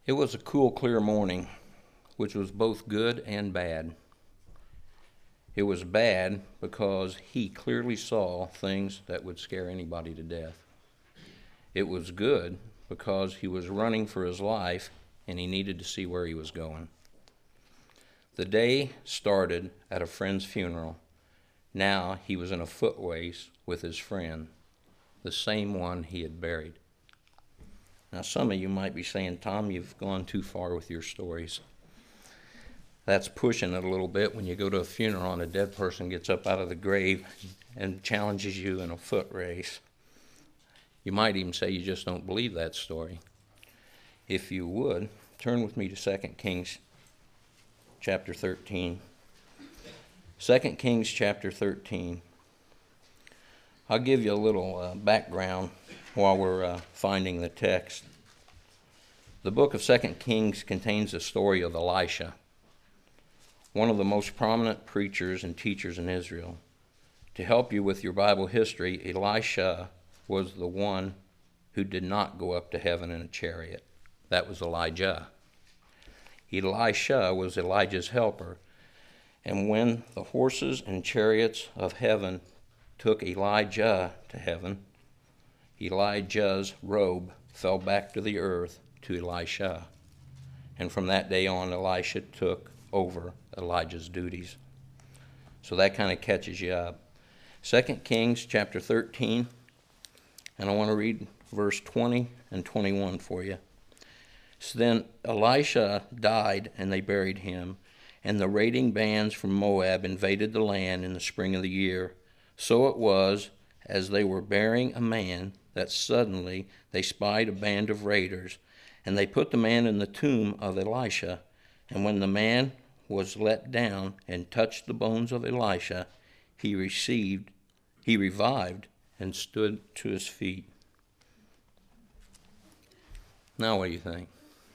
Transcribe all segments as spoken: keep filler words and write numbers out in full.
It was a cool, clear morning, which was both good and bad. It was bad because he clearly saw things that would scare anybody to death. It was good because he was running for his life and he needed to see where he was going. The day started at a friend's funeral. Now he was in a foot race with his friend, the same one he had buried. Now some of you might be saying, Tom, you've gone too far with your stories. That's pushing it a little bit when you go to a funeral and a dead person gets up out of the grave and challenges you in a foot race. You might even say you just don't believe that story. If you would, turn with me to Second Kings chapter thirteen. Second Kings chapter thirteen. I'll give you a little uh, background while we're uh, finding the text. The book of Second Kings contains the story of Elisha, one of the most prominent preachers and teachers in Israel. To help you with your Bible history, Elisha was the one who did not go up to heaven in a chariot. That was Elijah. Elisha was Elijah's helper. And when the horses and chariots of heaven took Elijah to heaven, Elijah's robe fell back to the earth to Elisha. And from that day on, Elisha took over Elijah's duties. So that kind of catches you up. Second Kings chapter thirteen, and I want to read verse twenty and twenty-one for you. So then Elisha died, and they buried him, and the raiding bands from Moab invaded the land in the spring of the year. So it was, as they were burying a man, that suddenly they spied a band of raiders, and they put the man in the tomb of Elisha. And when the man was let down and touched the bones of Elisha, he received, he revived and stood to his feet. Now what do you think?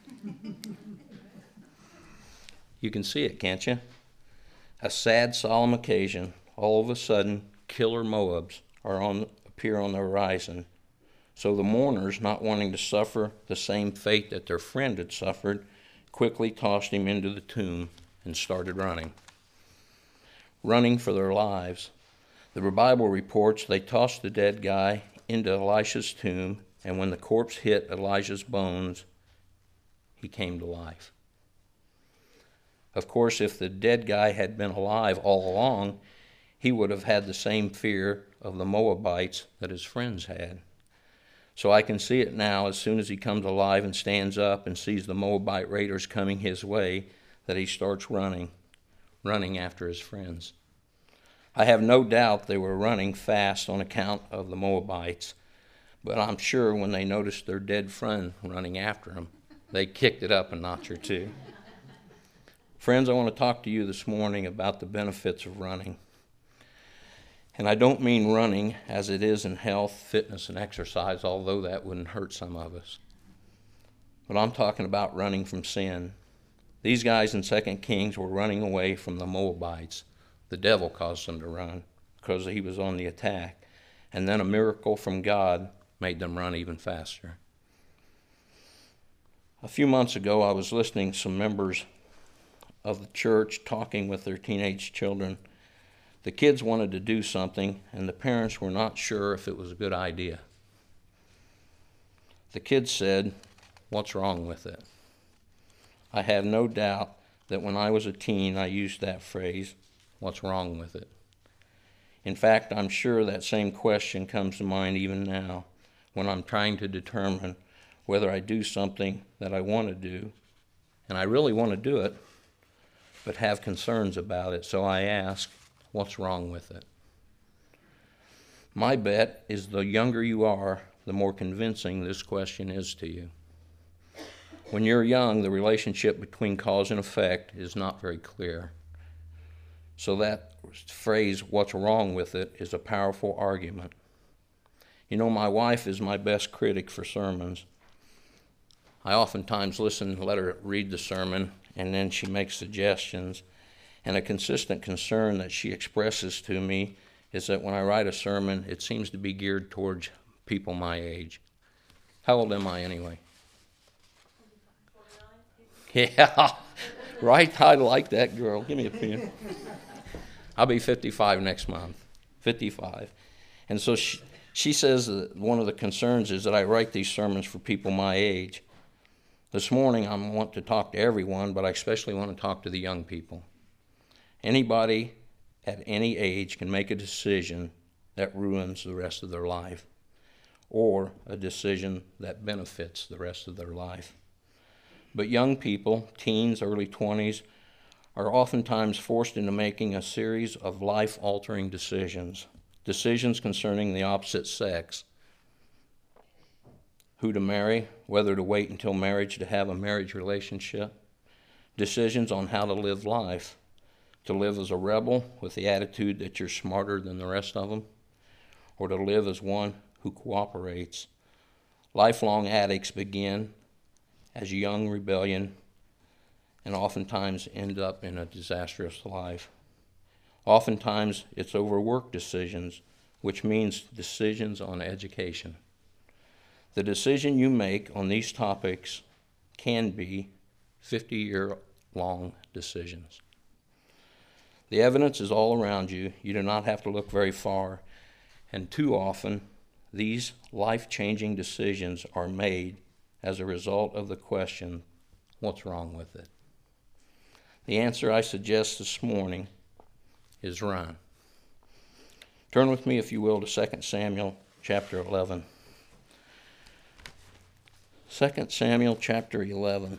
You can see it, can't you? A sad, solemn occasion. All of a sudden, killer Moabs are on appear on the horizon. So the mourners, not wanting to suffer the same fate that their friend had suffered, quickly tossed him into the tomb and started running. Running for their lives. The Bible reports they tossed the dead guy into Elisha's tomb, and when the corpse hit Elijah's bones, he came to life. Of course, if the dead guy had been alive all along, he would have had the same fear of the Moabites that his friends had. So I can see it now, as soon as he comes alive and stands up and sees the Moabite raiders coming his way, that he starts running, running after his friends. I have no doubt they were running fast on account of the Moabites, but I'm sure when they noticed their dead friend running after them, they kicked it up a notch or two. Friends, I want to talk to you this morning about the benefits of running. And I don't mean running as it is in health, fitness, and exercise, although that wouldn't hurt some of us. But I'm talking about running from sin. These guys in Second Kings were running away from the Moabites. The devil caused them to run because he was on the attack. And then a miracle from God made them run even faster. A few months ago, I was listening to some members of the church talking with their teenage children. The kids wanted to do something, and the parents were not sure if it was a good idea. The kids said, "What's wrong with it?" I have no doubt that when I was a teen, I used that phrase, "What's wrong with it?" In fact, I'm sure that same question comes to mind even now when I'm trying to determine whether I do something that I want to do, and I really want to do it, but have concerns about it. So I ask, what's wrong with it? My bet is the younger you are, the more convincing this question is to you. When you're young, the relationship between cause and effect is not very clear. So that phrase, what's wrong with it, is a powerful argument. You know, my wife is my best critic for sermons. I oftentimes listen and let her read the sermon, and then she makes suggestions. And a consistent concern that she expresses to me is that when I write a sermon, it seems to be geared towards people my age. How old am I anyway? Yeah, right? I like that girl. Give me a pen. I'll be fifty-five next month. fifty-five. And so she, she says that one of the concerns is that I write these sermons for people my age. This morning I want to talk to everyone, but I especially want to talk to the young people. Anybody at any age can make a decision that ruins the rest of their life, or a decision that benefits the rest of their life. But young people, teens, early twenties, are oftentimes forced into making a series of life-altering decisions, decisions concerning the opposite sex, who to marry, whether to wait until marriage to have a marriage relationship, decisions on how to live life, to live as a rebel with the attitude that you're smarter than the rest of them, or to live as one who cooperates. Lifelong addicts begin as young rebellion and oftentimes end up in a disastrous life. Oftentimes it's over work decisions, which means decisions on education. The decision you make on these topics can be fifty-year-long decisions. The evidence is all around you. You do not have to look very far. And too often, these life-changing decisions are made as a result of the question, what's wrong with it? The answer I suggest this morning is run. Turn with me, if you will, to Second Samuel chapter eleven. Second Samuel chapter eleven.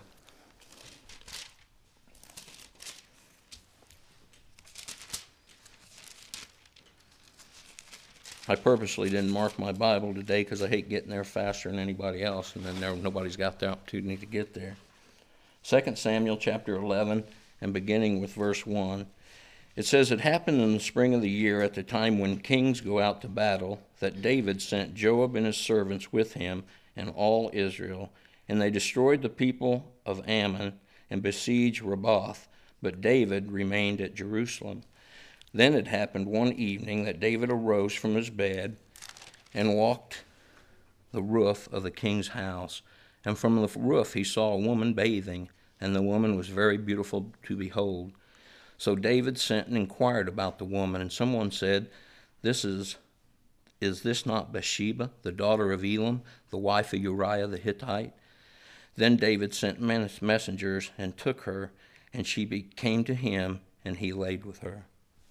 I purposely didn't mark my Bible today because I hate getting there faster than anybody else, and then there, nobody's got the opportunity to get there. Second Samuel chapter eleven, and beginning with verse one, it says, "It happened in the spring of the year, at the time when kings go out to battle, that David sent Joab and his servants with him and all Israel, and they destroyed the people of Ammon and besieged Rabbah, but David remained at Jerusalem. Then it happened one evening that David arose from his bed and walked the roof of the king's house. And from the roof he saw a woman bathing, and the woman was very beautiful to behold. So David sent and inquired about the woman, and someone said, This is, is this not Bathsheba, the daughter of Elam, the wife of Uriah the Hittite? Then David sent messengers and took her, and she came to him, and he laid with her."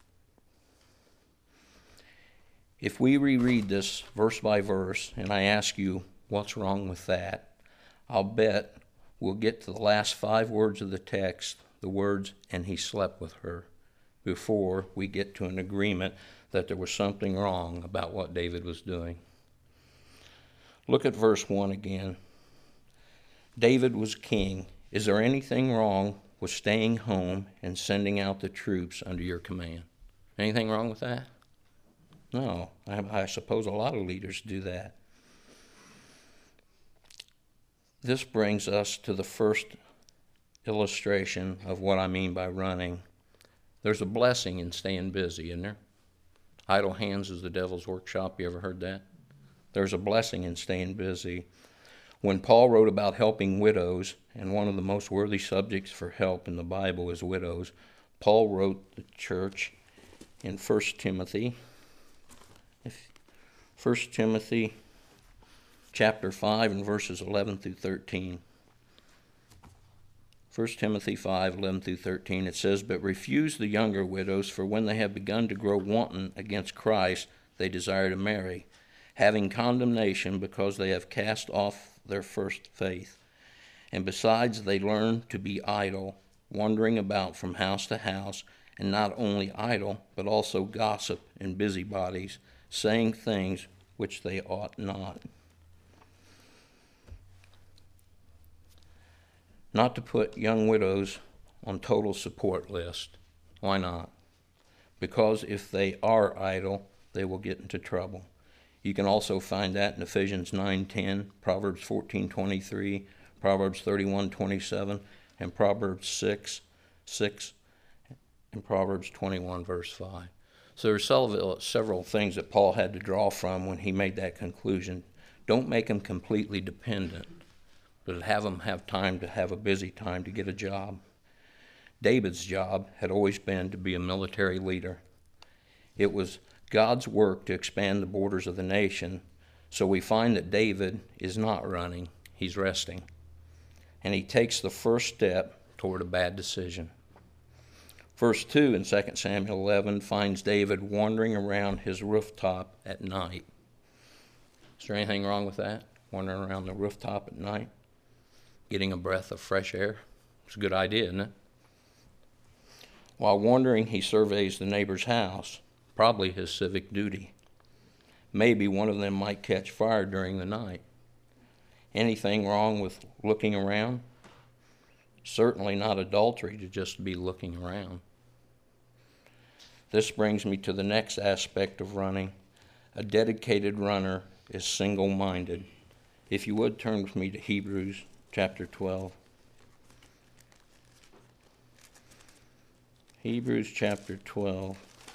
If we reread this verse by verse, and I ask you, what's wrong with that? I'll bet we'll get to the last five words of the text, the words, "and he slept with her," before we get to an agreement that there was something wrong about what David was doing. Look at verse one again. David was king. Is there anything wrong with staying home and sending out the troops under your command? Anything wrong with that? No, I, I suppose a lot of leaders do that. This brings us to the first illustration of what I mean by running. There's a blessing in staying busy, isn't there? Idle hands is the devil's workshop. You ever heard that? There's a blessing in staying busy. When Paul wrote about helping widows, and one of the most worthy subjects for help in the Bible is widows, Paul wrote the church in First Timothy. First Timothy chapter five and verses eleven through thirteen. First Timothy five, eleven through thirteen, it says, "But refuse the younger widows, for when they have begun to grow wanton against Christ, they desire to marry, having condemnation because they have cast off their first faith. And besides, they learn to be idle, wandering about from house to house, and not only idle, but also gossip and busybodies, saying things which they ought not." Not to put young widows on total support list. Why not? Because if they are idle, they will get into trouble. You can also find that in Ephesians nine ten, Proverbs fourteen twenty-three, Proverbs thirty-one twenty-seven, and Proverbs six six, and Proverbs twenty-one verse five. So there are several, several things that Paul had to draw from when he made that conclusion. Don't make them completely dependent but it'd have him have time to have a busy time to get a job. David's job had always been to be a military leader. It was God's work to expand the borders of the nation, so we find that David is not running, he's resting. And he takes the first step toward a bad decision. Verse two in Second Samuel eleven finds David wandering around his rooftop at night. Is there anything wrong with that? Wandering around the rooftop at night? Getting a breath of fresh air? It's a good idea, isn't it? While wandering, he surveys the neighbor's house, probably his civic duty. Maybe one of them might catch fire during the night. Anything wrong with looking around? Certainly not adultery to just be looking around. This brings me to the next aspect of running. A dedicated runner is single-minded. If you would, turn with me to Hebrews chapter twelve. Hebrews chapter twelve.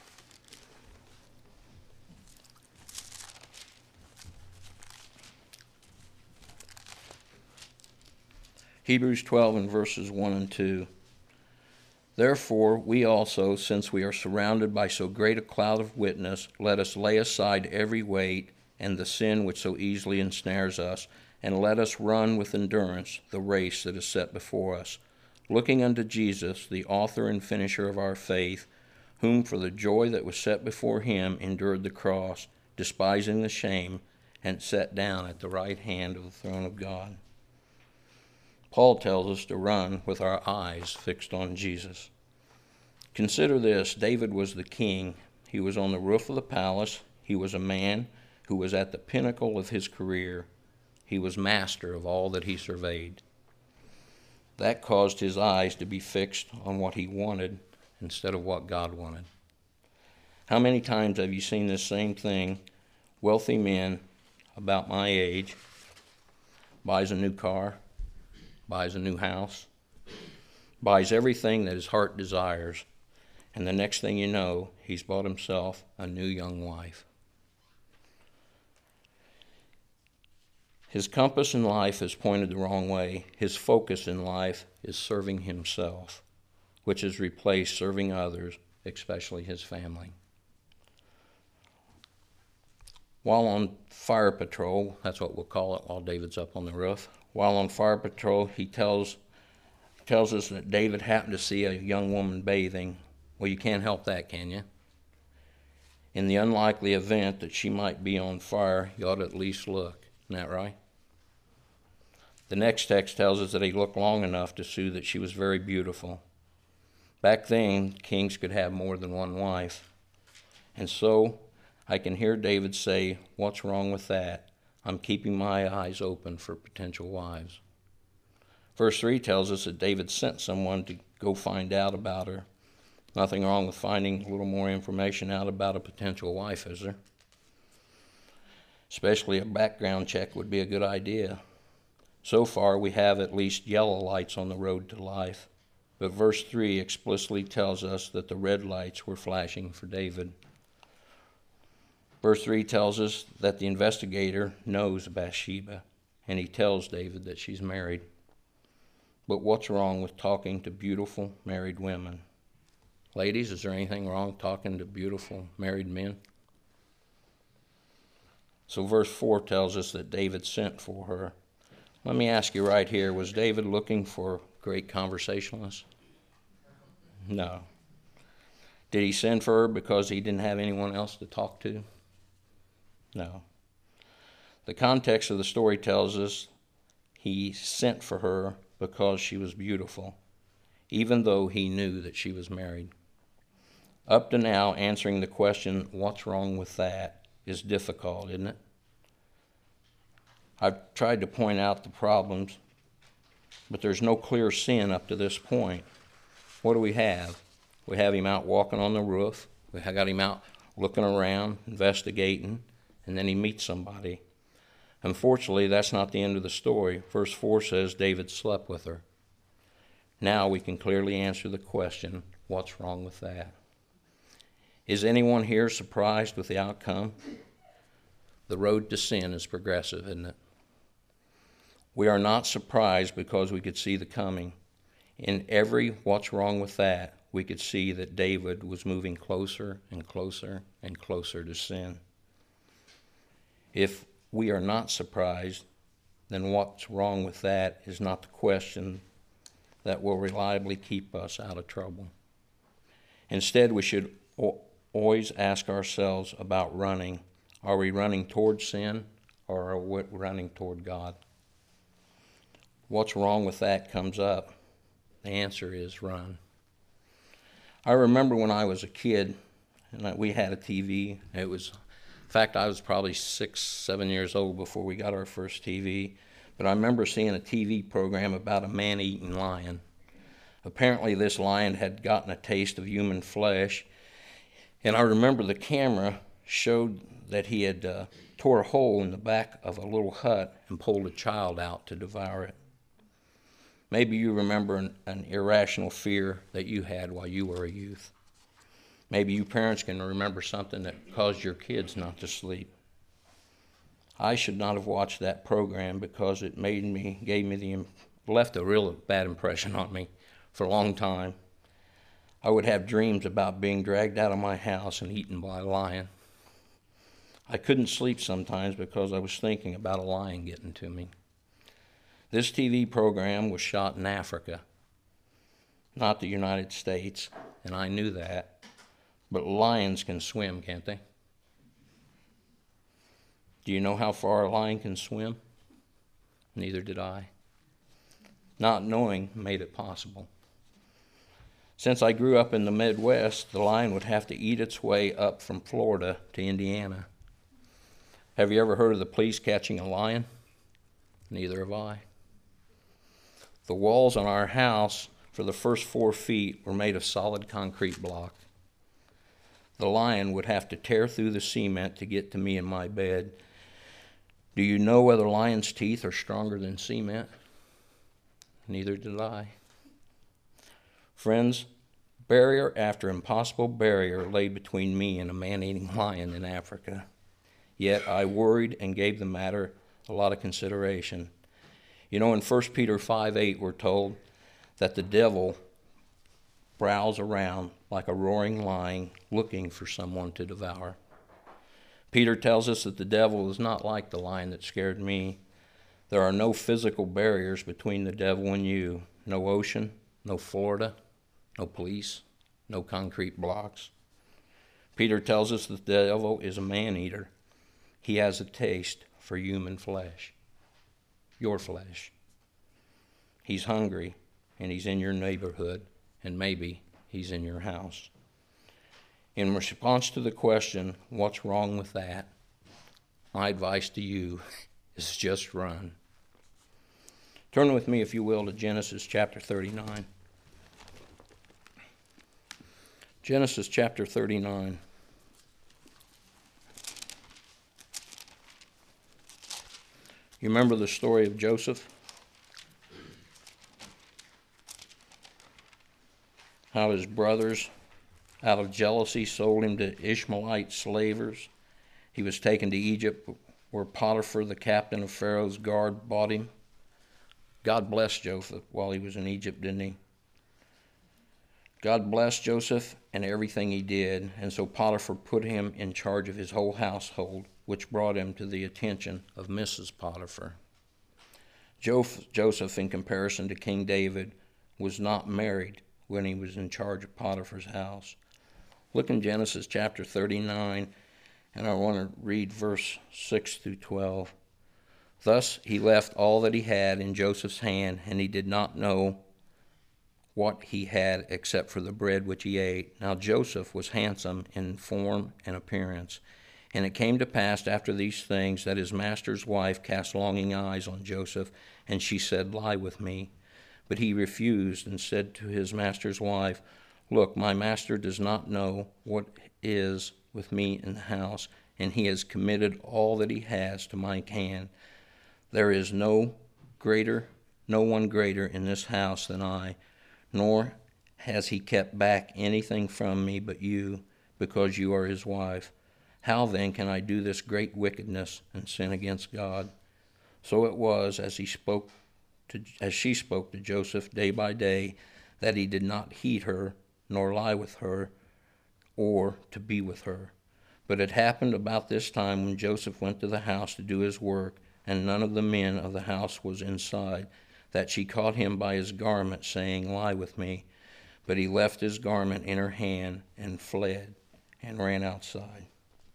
Hebrews twelve and verses one and two. Therefore, we also, since we are surrounded by so great a cloud of witness, let us lay aside every weight and the sin which so easily ensnares us, and let us run with endurance the race that is set before us, looking unto Jesus, the author and finisher of our faith, whom for the joy that was set before him endured the cross, despising the shame, and sat down at the right hand of the throne of God. Paul tells us to run with our eyes fixed on Jesus. Consider this, David was the king. He was on the roof of the palace. He was a man who was at the pinnacle of his career. He was master of all that he surveyed. That caused his eyes to be fixed on what he wanted instead of what God wanted. How many times have you seen this same thing? Wealthy men about my age buys a new car, buys a new house, buys everything that his heart desires, and the next thing you know, he's bought himself a new young wife. His compass in life is pointed the wrong way. His focus in life is serving himself, which has replaced serving others, especially his family. While on fire patrol, that's what we'll call it while David's up on the roof, while on fire patrol, he tells tells us that David happened to see a young woman bathing. Well, you can't help that, can you? In the unlikely event that she might be on fire, you ought to at least look. Isn't that right? The next text tells us that he looked long enough to see that she was very beautiful. Back then, kings could have more than one wife. And so I can hear David say, "What's wrong with that? I'm keeping my eyes open for potential wives." Verse three tells us that David sent someone to go find out about her. Nothing wrong with finding a little more information out about a potential wife, is there? Especially a background check would be a good idea. So far, we have at least yellow lights on the road to life, but verse three explicitly tells us that the red lights were flashing for David. Verse three tells us that the investigator knows Bathsheba, and he tells David that she's married. But what's wrong with talking to beautiful married women? Ladies, is there anything wrong talking to beautiful married men? So verse four tells us that David sent for her. Let me ask you right here, was David looking for great conversationalists? No. Did he send for her because he didn't have anyone else to talk to? No. The context of the story tells us he sent for her because she was beautiful, even though he knew that she was married. Up to now, answering the question, what's wrong with that, is difficult, isn't it? I've tried to point out the problems, but there's no clear sin up to this point. What do we have? We have him out walking on the roof. We got him out looking around, investigating, and then he meets somebody. Unfortunately, that's not the end of the story. Verse four says David slept with her. Now we can clearly answer the question, what's wrong with that? Is anyone here surprised with the outcome? The road to sin is progressive, isn't it? We are not surprised because we could see the coming. In every what's wrong with that, we could see that David was moving closer and closer and closer to sin. If we are not surprised, then what's wrong with that is not the question that will reliably keep us out of trouble. Instead, we should always ask ourselves about running. Are we running toward sin, or are we running toward God? What's wrong with that comes up. The answer is run. I remember when I was a kid, and we had a T V. It was, in fact, I was probably six, seven years old before we got our first T V. But I remember seeing a T V program about a man-eating lion. Apparently, this lion had gotten a taste of human flesh, and I remember the camera showed that he had uh, tore a hole in the back of a little hut and pulled a child out to devour it. Maybe you remember an, an irrational fear that you had while you were a youth. Maybe you parents can remember something that caused your kids not to sleep. I should not have watched that program because it made me, gave me the, left a real bad impression on me for a long time. I would have dreams about being dragged out of my house and eaten by a lion. I couldn't sleep sometimes because I was thinking about a lion getting to me. This T V program was shot in Africa, not the United States, and I knew that. But lions can swim, can't they? Do you know how far a lion can swim? Neither did I. Not knowing made it possible. Since I grew up in the Midwest, the lion would have to eat its way up from Florida to Indiana. Have you ever heard of the police catching a lion? Neither have I. The walls on our house for the first four feet were made of solid concrete block. The lion would have to tear through the cement to get to me in my bed. Do you know whether lions' teeth are stronger than cement? Neither did I. Friends, barrier after impossible barrier lay between me and a man-eating lion in Africa. Yet I worried and gave the matter a lot of consideration. You know, in First Peter five eight, we're told that the devil prowls around like a roaring lion looking for someone to devour. Peter tells us that the devil is not like the lion that scared me. There are no physical barriers between the devil and you. No ocean, no Florida, no police, no concrete blocks. Peter tells us that the devil is a man-eater. He has a taste for human flesh, your flesh. He's hungry, and he's in your neighborhood, and maybe he's in your house. In response to the question, what's wrong with that? My advice to you is just run. Turn with me, if you will, to Genesis chapter thirty-nine. Genesis chapter thirty-nine. You remember the story of Joseph? How his brothers, out of jealousy, sold him to Ishmaelite slavers. He was taken to Egypt, where Potiphar, the captain of Pharaoh's guard, bought him. God blessed Joseph while he was in Egypt, didn't he? God blessed Joseph and everything he did, and so Potiphar put him in charge of his whole household, which brought him to the attention of Missus Potiphar. Joseph, in comparison to King David, was not married when he was in charge of Potiphar's house. Look in Genesis chapter thirty-nine, and I want to read verse six through twelve. Thus he left all that he had in Joseph's hand, and he did not know what he had except for the bread which he ate. Now Joseph was handsome in form and appearance. And it came to pass after these things that his master's wife cast longing eyes on Joseph, and she said, "Lie with me." But he refused and said to his master's wife, "Look, my master does not know what is with me in the house, and he has committed all that he has to my hand. There is no greater, no one greater in this house than I, nor has he kept back anything from me but you, because you are his wife. How then can I do this great wickedness and sin against God?" So it was as he spoke to, as she spoke to Joseph day by day, that he did not heed her, nor lie with her, or to be with her. But it happened about this time when Joseph went to the house to do his work, and none of the men of the house was inside, that she caught him by his garment, saying, Lie with me. But he left his garment in her hand and fled and ran outside.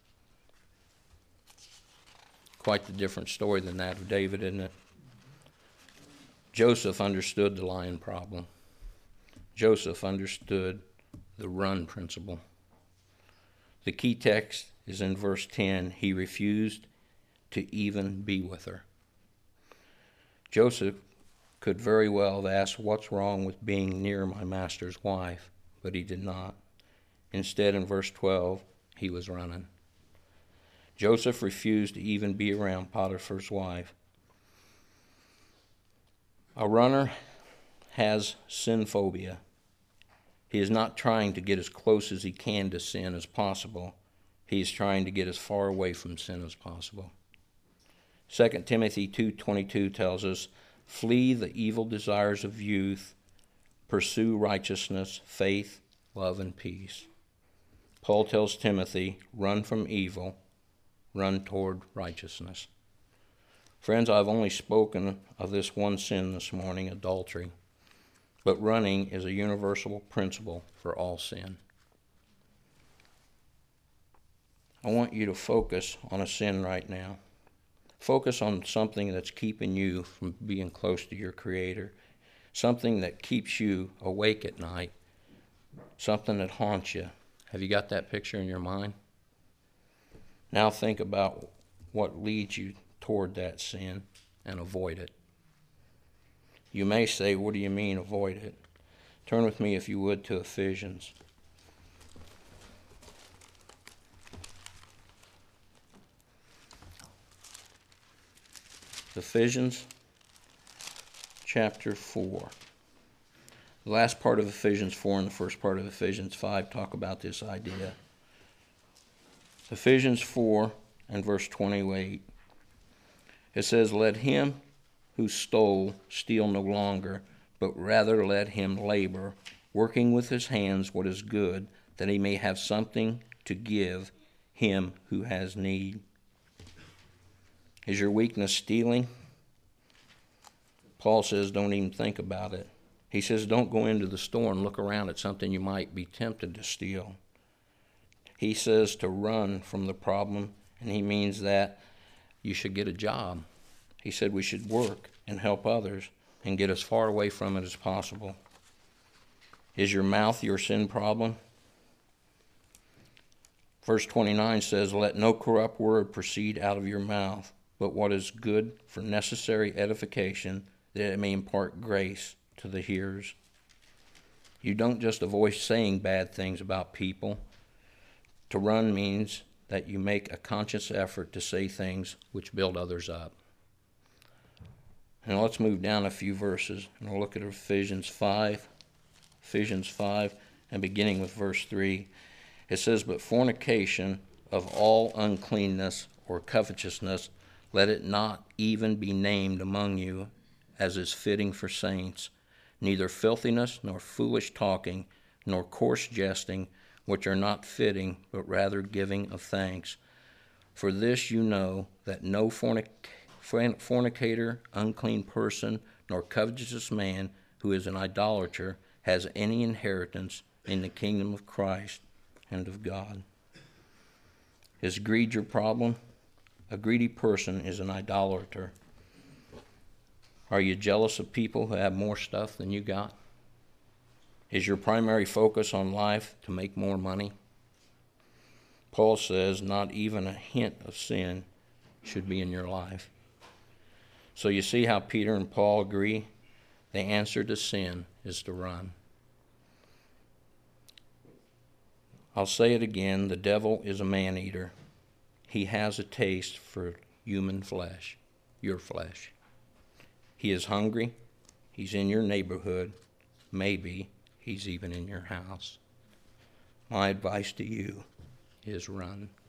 Quite the different story than that of David, isn't it? Joseph understood the lying problem. Joseph understood the run principle. The key text is in verse ten. He refused to even be with her. Joseph could very well have asked, what's wrong with being near my master's wife? But he did not. Instead, in verse twelve, he was running. Joseph refused to even be around Potiphar's wife. A runner has sin phobia. He is not trying to get as close as he can to sin as possible. He is trying to get as far away from sin as possible. Second Timothy two twenty-two tells us, Flee the evil desires of youth, pursue righteousness, faith, love, and peace. Paul tells Timothy, run from evil, run toward righteousness. Friends, I've only spoken of this one sin this morning, adultery. But running is a universal principle for all sin. I want you to focus on a sin right now. Focus on something that's keeping you from being close to your Creator. Something that keeps you awake at night. Something that haunts you. Have you got that picture in your mind? Now think about what leads you toward that sin and avoid it. You may say, what do you mean avoid it? Turn with me, if you would, to Ephesians. Ephesians chapter four. The last part of Ephesians four and the first part of Ephesians five talk about this idea. Ephesians four and verse twenty-eight. It says, Let him who stole steal no longer, but rather let him labor, working with his hands what is good, that he may have something to give him who has need. Is your weakness stealing? Paul says don't even think about it. He says don't go into the store and look around at something you might be tempted to steal. He says to run from the problem, and he means that you should get a job. He said we should work and help others and get as far away from it as possible. Is your mouth your sin problem? Verse twenty-nine says, Let no corrupt word proceed out of your mouth, but what is good for necessary edification, that it may impart grace to the hearers. You don't just avoid saying bad things about people. To run means that you make a conscious effort to say things which build others up. Now let's move down a few verses and we'll look at Ephesians five. Ephesians five, and beginning with verse three. It says, But fornication of all uncleanness or covetousness, let it not even be named among you, as is fitting for saints, neither filthiness, nor foolish talking, nor coarse jesting, which are not fitting, but rather giving of thanks. For this you know, that no fornic- fornicator, unclean person, nor covetous man, who is an idolater, has any inheritance in the kingdom of Christ and of God. Is greed your problem? A greedy person is an idolater. Are you jealous of people who have more stuff than you got? Is your primary focus on life to make more money? Paul says not even a hint of sin should be in your life. So you see how Peter and Paul agree? The answer to sin is to run. I'll say it again, the devil is a man-eater. He has a taste for human flesh, your flesh. He is hungry. He's in your neighborhood. Maybe he's even in your house. My advice to you is run.